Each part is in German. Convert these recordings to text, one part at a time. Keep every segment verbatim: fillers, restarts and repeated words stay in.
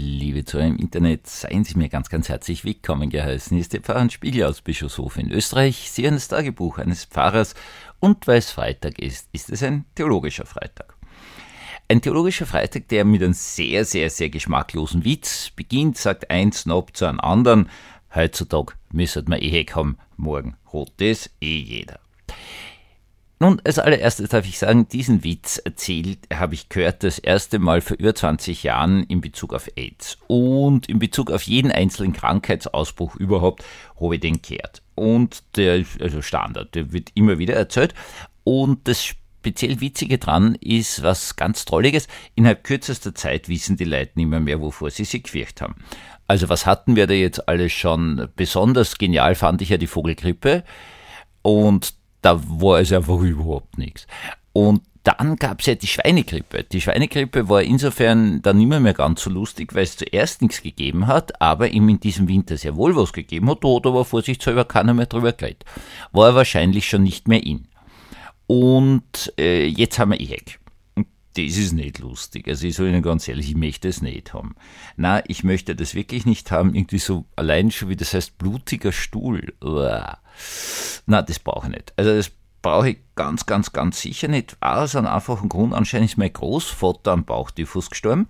Liebe Zuhörer im Internet, seien Sie mir ganz, ganz herzlich willkommen geheißen. Hier ist der Pfarrer Spiegel aus Bischofshofen in Österreich. Sie hören das Tagebuch eines Pfarrers und weil es Freitag ist, ist es ein theologischer Freitag. Ein theologischer Freitag, der mit einem sehr, sehr, sehr geschmacklosen Witz beginnt, sagt ein Snob zu einem anderen, heutzutage müssen wir eh haben, morgen rot das eh jeder. Nun, als allererstes darf ich sagen, diesen Witz erzählt, habe ich gehört das erste Mal vor über zwanzig Jahren in Bezug auf AIDS. Und in Bezug auf jeden einzelnen Krankheitsausbruch überhaupt habe ich den gehört. Und der ist also Standard, der wird immer wieder erzählt. Und das speziell Witzige dran ist was ganz Trolliges. Innerhalb kürzester Zeit wissen die Leute nicht mehr, mehr wovor sie sich gefürchtet haben. Also was hatten wir da jetzt alles schon? Besonders genial fand ich ja die Vogelgrippe. Und da war es einfach überhaupt nichts. Und dann gab es ja die Schweinegrippe. Die Schweinegrippe war insofern dann nicht mehr, mehr ganz so lustig, weil es zuerst nichts gegeben hat, aber ihm in diesem Winter sehr wohl was gegeben hat, da hat aber vorsichtshalber keiner mehr drüber geredet. War er wahrscheinlich schon nicht mehr in. Und äh, jetzt haben wir E H E C. Und das ist nicht lustig. Also ich sage Ihnen ganz ehrlich, ich möchte es nicht haben. Nein, ich möchte das wirklich nicht haben. Irgendwie so allein schon, wie das heißt, blutiger Stuhl. Uah. Nein, das brauche ich nicht. Also das brauche ich ganz, ganz, ganz sicher nicht. Aus einem einfachen Grund, anscheinend ist mein Großvater am Bauchtyphus gestorben.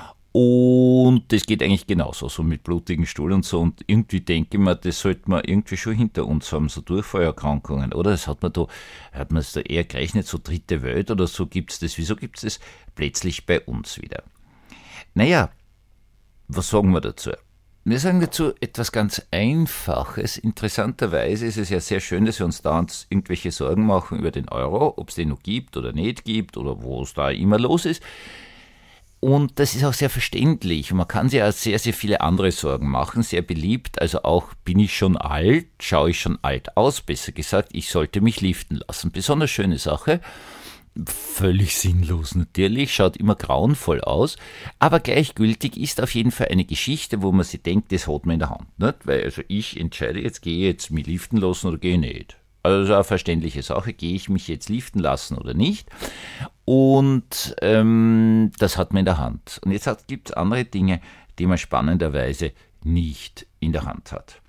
Und das geht eigentlich genauso, so mit blutigen Stuhl und so. Und irgendwie denke ich mir, das sollte man irgendwie schon hinter uns haben, so Durchfallerkrankungen, oder? Das hat man da, hat man es da eher gerechnet, so dritte Welt oder so gibt's das. Wieso gibt's das plötzlich bei uns wieder? Naja, was sagen wir dazu? Wir sagen dazu etwas ganz Einfaches. Interessanterweise ist es ja sehr schön, dass wir uns da uns irgendwelche Sorgen machen über den Euro, ob es den noch gibt oder nicht gibt oder wo es da immer los ist. Und das ist auch sehr verständlich. Man kann sich auch sehr, sehr viele andere Sorgen machen, sehr beliebt. Also auch, bin ich schon alt, schaue ich schon alt aus, besser gesagt, ich sollte mich liften lassen. Besonders schöne Sache. Völlig sinnlos natürlich, schaut immer grauenvoll aus, aber gleichgültig ist auf jeden Fall eine Geschichte, wo man sich denkt, das hat man in der Hand. Nicht? Weil also ich entscheide jetzt, gehe ich jetzt mich liften lassen oder gehe ich nicht. Also eine verständliche Sache, gehe ich mich jetzt liften lassen oder nicht. Und ähm, das hat man in der Hand. Und jetzt gibt es andere Dinge, die man spannenderweise nicht in der Hand hat.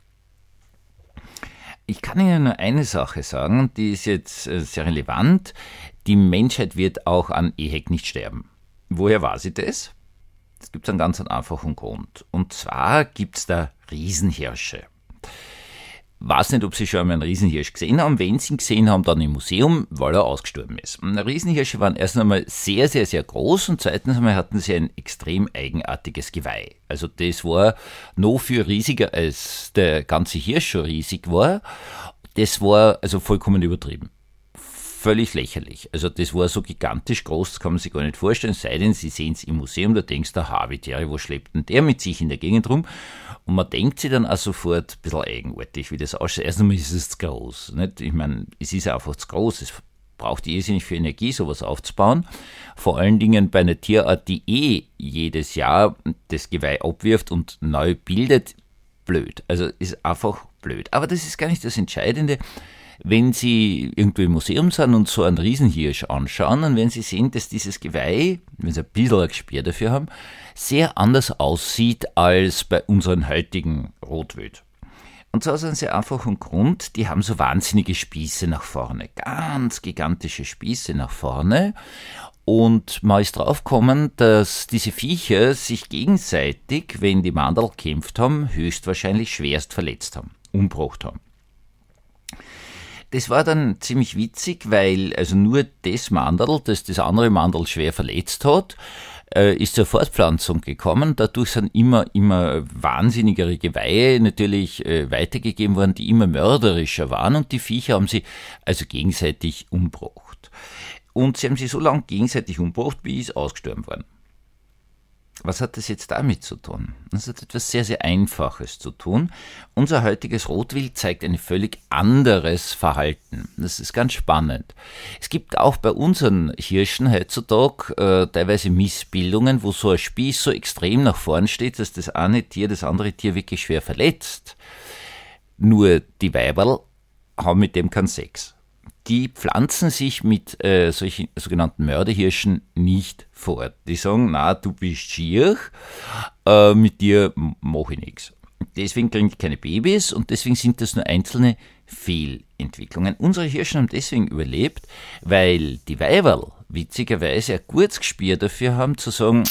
Ich kann Ihnen nur eine Sache sagen, die ist jetzt sehr relevant. Die Menschheit wird auch an E H E C nicht sterben. Woher weiß ich das? Das gibt einen ganz einfachen Grund. Und zwar gibt es da Riesenhirsche. Weiß nicht, ob Sie schon einmal einen Riesenhirsch gesehen haben. Wenn Sie ihn gesehen haben, dann im Museum, weil er ausgestorben ist. Riesenhirsche waren erst einmal sehr, sehr, sehr groß und zweitens einmal hatten sie ein extrem eigenartiges Geweih. Also das war noch viel riesiger, als der ganze Hirsch schon riesig war. Das war also vollkommen übertrieben. Völlig lächerlich. Also das war so gigantisch groß, das kann man sich gar nicht vorstellen, sei denn, Sie sehen es im Museum, da denkst du, Habitäre, wo schleppt denn der mit sich in der Gegend rum? Und man denkt sich dann auch sofort, ein bisschen eigenartig, wie das ausschaut. Erst einmal ist es zu groß. Nicht? Ich meine, es ist einfach zu groß, es braucht irrsinnig viel Energie, sowas aufzubauen. Vor allen Dingen bei einer Tierart, die eh jedes Jahr das Geweih abwirft und neu bildet, blöd. Also ist einfach blöd. Aber das ist gar nicht das Entscheidende. Wenn Sie irgendwo im Museum sind und so einen Riesenhirsch anschauen, dann werden Sie sehen, dass dieses Geweih, wenn Sie ein bisschen ein Gespür dafür haben, sehr anders aussieht als bei unseren heutigen Rotwild. Und zwar aus einem sehr einfachen Grund, die haben so wahnsinnige Spieße nach vorne, ganz gigantische Spieße nach vorne. Und man ist draufgekommen, dass diese Viecher sich gegenseitig, wenn die Mandel gekämpft haben, höchstwahrscheinlich schwerst verletzt haben, umgebracht haben. Das war dann ziemlich witzig, weil also nur das Mandel, das das andere Mandel schwer verletzt hat, äh, ist zur Fortpflanzung gekommen. Dadurch sind immer, immer wahnsinnigere Geweihe natürlich äh, weitergegeben worden, die immer mörderischer waren und die Viecher haben sie also gegenseitig umgebracht. Und sie haben sie so lange gegenseitig umgebracht, bis sie ausgestorben waren. Was hat das jetzt damit zu tun? Das hat etwas sehr, sehr Einfaches zu tun. Unser heutiges Rotwild zeigt ein völlig anderes Verhalten. Das ist ganz spannend. Es gibt auch bei unseren Hirschen heutzutage äh, teilweise Missbildungen, wo so ein Spieß so extrem nach vorn steht, dass das eine Tier das andere Tier wirklich schwer verletzt. Nur die Weiberl haben mit dem keinen Sex. die pflanzen sich mit äh, solchen sogenannten Mörderhirschen nicht fort. Die sagen, na, du bist schier, äh, mit dir mache ich nichts. Deswegen kriegen die keine Babys und deswegen sind das nur einzelne Fehlentwicklungen. Unsere Hirschen haben deswegen überlebt, weil die Weiberl witzigerweise ein gutes Gespür dafür haben, zu sagen,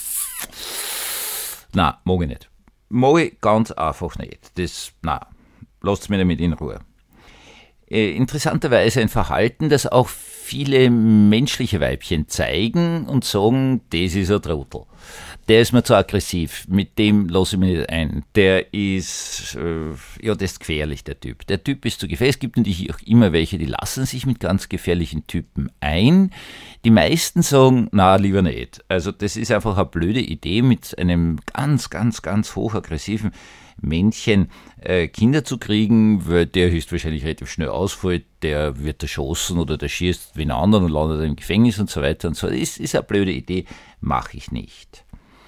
na, mag ich nicht. Mag ich ganz einfach nicht. Das, na, lasst mich damit in Ruhe. Äh, interessanterweise ein Verhalten, das auch viele menschliche Weibchen zeigen und sagen, das ist ein Trottel. Der ist mir zu aggressiv, mit dem lasse ich mich nicht ein. Der ist, äh, ja, das ist gefährlich, der Typ. Der Typ ist zu gefährlich. Es gibt natürlich auch immer welche, die lassen sich mit ganz gefährlichen Typen ein. Die meisten sagen, na, lieber nicht. Also das ist einfach eine blöde Idee, mit einem ganz, ganz, ganz hochaggressiven Männchen äh, Kinder zu kriegen, weil der höchstwahrscheinlich relativ schnell ausfällt, der wird erschossen oder der schießt wie ein anderer und landet im Gefängnis und so weiter und so. Das ist, ist eine blöde Idee, mache ich nicht.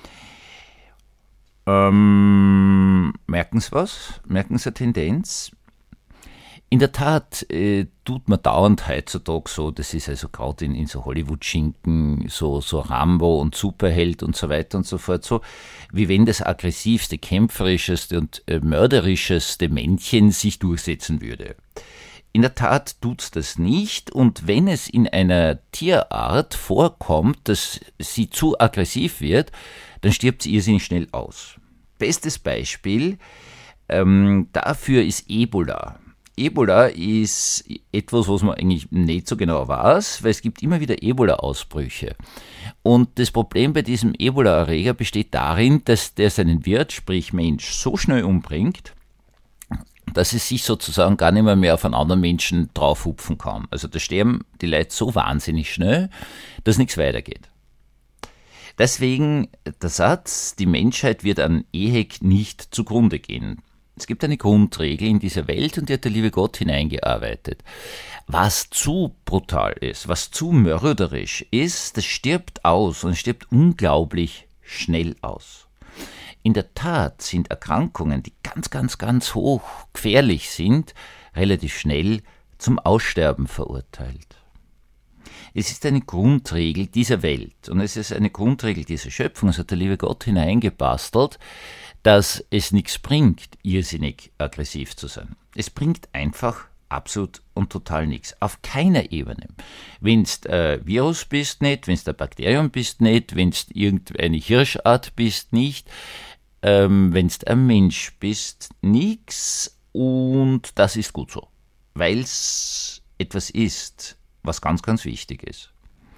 Ähm, merken Sie was? Merken Sie eine Tendenz? In der Tat äh, tut man dauernd heutzutage so, das ist also gerade in, in so Hollywood-Schinken, so, so Rambo und Superheld und so weiter und so fort, so wie wenn das aggressivste, kämpferischste und äh, mörderischste Männchen sich durchsetzen würde. In der Tat tut's das nicht, und wenn es in einer Tierart vorkommt, dass sie zu aggressiv wird, dann stirbt sie irrsinnig schnell aus. Bestes Beispiel ähm, dafür ist Ebola. Ebola ist etwas, was man eigentlich nicht so genau weiß, weil es gibt immer wieder Ebola-Ausbrüche. Und das Problem bei diesem Ebola-Erreger besteht darin, dass der seinen Wirt, sprich Mensch, so schnell umbringt, dass es sich sozusagen gar nicht mehr, mehr auf einen anderen Menschen draufhupfen kann. Also da sterben die Leute so wahnsinnig schnell, dass nichts weitergeht. Deswegen der Satz, die Menschheit wird an E H E C nicht zugrunde gehen. Es gibt eine Grundregel in dieser Welt, und die hat der liebe Gott hineingearbeitet. Was zu brutal ist, was zu mörderisch ist, das stirbt aus, und es stirbt unglaublich schnell aus. In der Tat sind Erkrankungen, die ganz, ganz, ganz hoch gefährlich sind, relativ schnell zum Aussterben verurteilt. Es ist eine Grundregel dieser Welt, und es ist eine Grundregel dieser Schöpfung, es hat der liebe Gott hineingebastelt, dass es nichts bringt, irrsinnig aggressiv zu sein. Es bringt einfach absolut und total nichts. Auf keiner Ebene. Wenn du ein Virus bist, nicht. Wenn du ein Bakterium bist, nicht. Wenn du irgendeine Hirschart bist, nicht. Ähm, wenn du ein Mensch bist, nichts. Und das ist gut so. Weil es etwas ist, was ganz, ganz wichtig ist.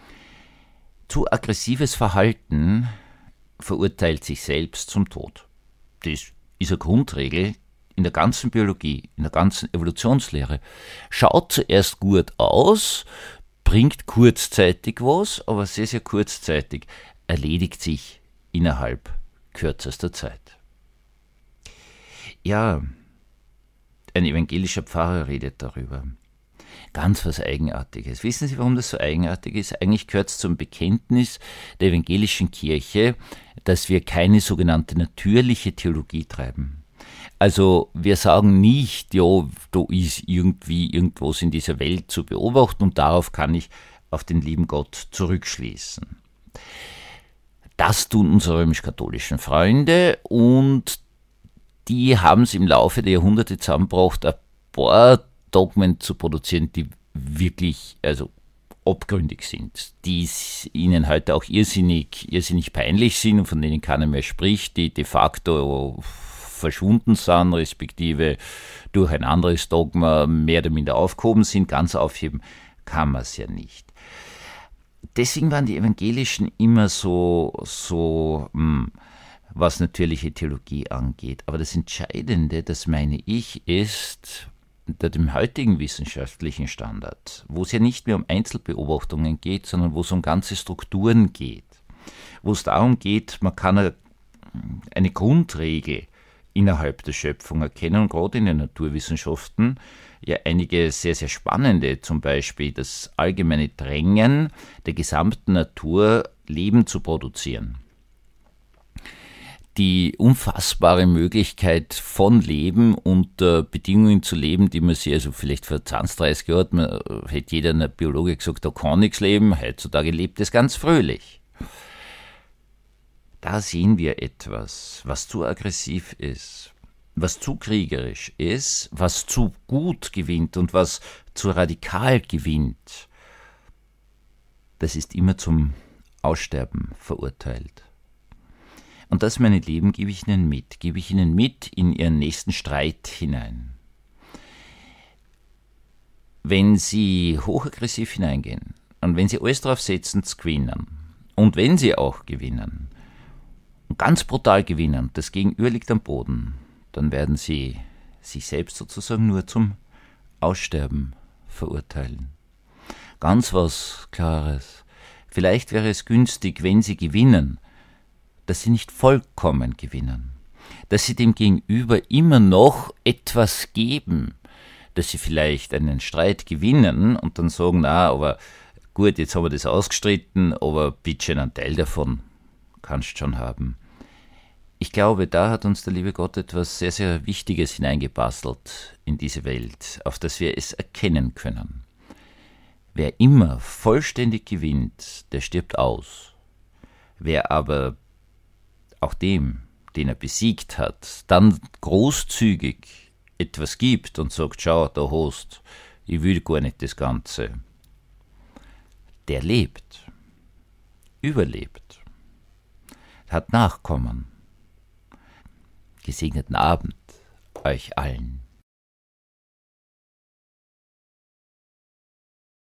Zu aggressives Verhalten verurteilt sich selbst zum Tod. Das ist eine Grundregel in der ganzen Biologie, in der ganzen Evolutionslehre. Schaut zuerst gut aus, bringt kurzzeitig was, aber sehr, sehr kurzzeitig, erledigt sich innerhalb kürzester Zeit. Ja, ein evangelischer Pfarrer redet darüber. Ganz was Eigenartiges. Wissen Sie, warum das so eigenartig ist? Eigentlich gehört es zum Bekenntnis der evangelischen Kirche, dass wir keine sogenannte natürliche Theologie treiben. Also wir sagen nicht, ja, da ist irgendwie irgendwas in dieser Welt zu beobachten und darauf kann ich auf den lieben Gott zurückschließen. Das tun unsere römisch-katholischen Freunde, und die haben es im Laufe der Jahrhunderte zusammengebracht, ein paar Dogmen zu produzieren, die wirklich, also abgründig sind, die ihnen heute auch irrsinnig, irrsinnig peinlich sind und von denen keiner mehr spricht, die de facto verschwunden sind, respektive durch ein anderes Dogma mehr oder minder aufgehoben sind. Ganz aufheben kann man es ja nicht. Deswegen waren die Evangelischen immer so, so, mh, was natürliche Theologie angeht. Aber das Entscheidende, das meine ich, ist, unter dem heutigen wissenschaftlichen Standard, wo es ja nicht mehr um Einzelbeobachtungen geht, sondern wo es um ganze Strukturen geht, wo es darum geht, man kann eine, eine Grundregel innerhalb der Schöpfung erkennen, und gerade in den Naturwissenschaften ja einige sehr, sehr spannende, zum Beispiel das allgemeine Drängen der gesamten Natur, Leben zu produzieren. die unfassbare Möglichkeit von Leben unter Bedingungen zu leben, die man sich, also vielleicht vor zwanzig, dreißig Jahren, man, hätte jeder ein Biologe gesagt, da kann nichts leben, heutzutage lebt es ganz fröhlich. Da sehen wir etwas, was zu aggressiv ist, was zu kriegerisch ist, was zu gut gewinnt und was zu radikal gewinnt. Das ist immer zum Aussterben verurteilt. Und das, meine Lieben, gebe ich Ihnen mit, gebe ich Ihnen mit in Ihren nächsten Streit hinein. Wenn Sie hochaggressiv hineingehen und wenn Sie alles drauf setzen, zu gewinnen, und wenn Sie auch gewinnen, und ganz brutal gewinnen, das Gegenüber liegt am Boden, dann werden Sie sich selbst sozusagen nur zum Aussterben verurteilen. Ganz was Klares. Vielleicht wäre es günstig, wenn Sie gewinnen, dass Sie nicht vollkommen gewinnen, dass Sie dem Gegenüber immer noch etwas geben, dass Sie vielleicht einen Streit gewinnen und dann sagen, na, aber gut, jetzt haben wir das ausgestritten, aber bitte einen Teil davon kannst du schon haben. Ich glaube, da hat uns der liebe Gott etwas sehr, sehr Wichtiges hineingebastelt in diese Welt, auf das wir es erkennen können. Wer immer vollständig gewinnt, der stirbt aus. Wer aber auch dem, den er besiegt hat, dann großzügig etwas gibt und sagt, schau, da hast, ich will gar nicht das Ganze, der lebt, überlebt, hat Nachkommen. Gesegneten Abend euch allen.